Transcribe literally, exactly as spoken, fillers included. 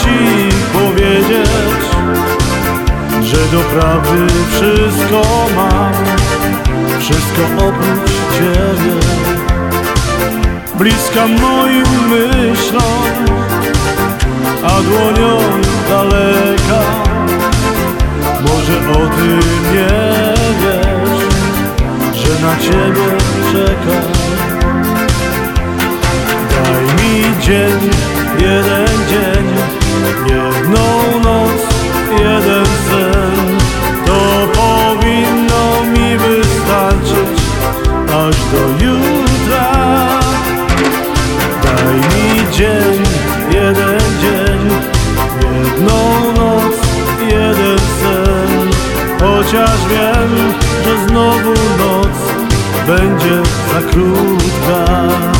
Ci powiedzieć, że do prawdy wszystko mam, wszystko oprócz Ciebie. Bliska moim myślom, a dłonią daleka. Może o tym nie wiesz, że na Ciebie czekam. Daj mi dzień, jeden dzień, jedną noc, jeden sen. To powinno mi wystarczyć aż do jutra. Daj mi dzień, jeden dzień, jedną noc, jeden sen. Chociaż wiem, że znowu noc będzie za krótka.